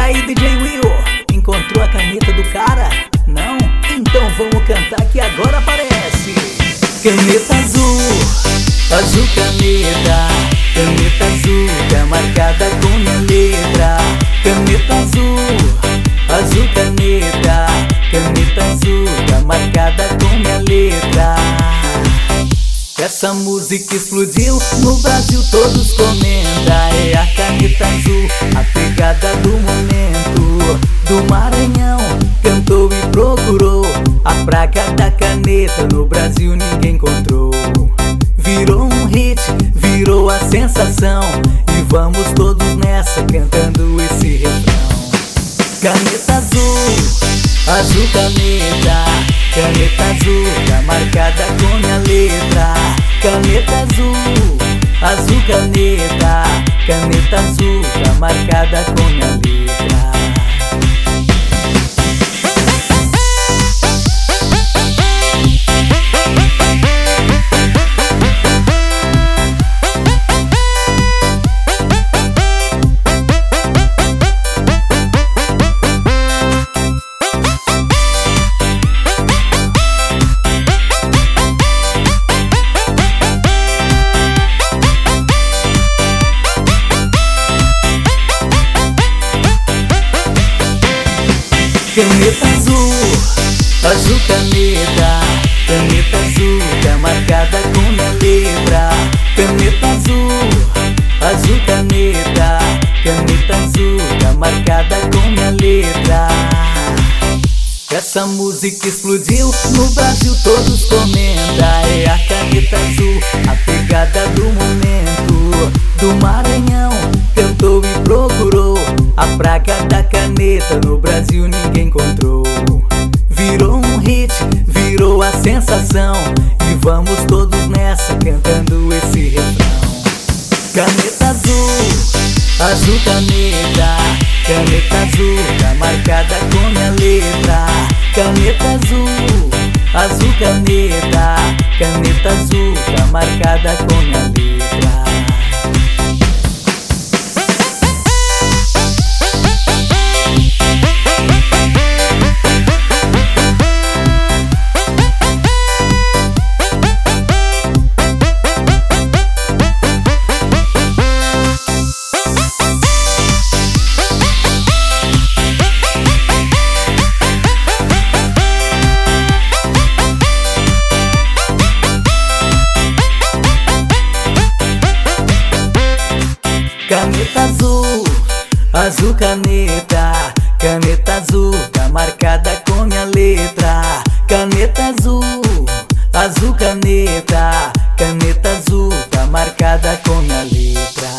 aí, DJ Will, encontrou a caneta do cara? Não? Então vamos cantar que agora aparece. Caneta azul, azul caneta, caneta azul tá marcada com minha letra. Caneta azul, azul caneta, caneta azul tá marcada com minha letra. Essa música explodiu, no Brasil todos comentam. É a caneta azul, a pegada do momento. Do Maranhão, cantou e procurou a praga da caneta, no Brasil ninguém encontrou. Virou um hit, virou a sensação, e vamos todos nessa cantando esse refrão. Caneta azul, azul caneta, caneta azul tá marcada com minha letra. Caneta azul, azul caneta, caneta azul tá marcada com minha letra. Caneta azul, azul caneta, caneta azul tá marcada com minha letra. Caneta azul, azul caneta, caneta azul tá marcada com minha letra. Essa música explodiu, no Brasil todos comentam. É a caneta azul, a pegada do momento. Do Maranhão, cantou e procurou a praga da caneta, no Brasil ninguém encontrou. Virou um hit, virou a sensação, e vamos todos nessa cantando esse refrão. Caneta azul, azul caneta, caneta azul tá marcada com minha letra. Caneta azul, azul caneta, caneta azul tá marcada com minha letra. Caneta azul, azul caneta, caneta azul tá marcada com minha letra. Caneta azul, azul caneta, caneta azul tá marcada com minha letra.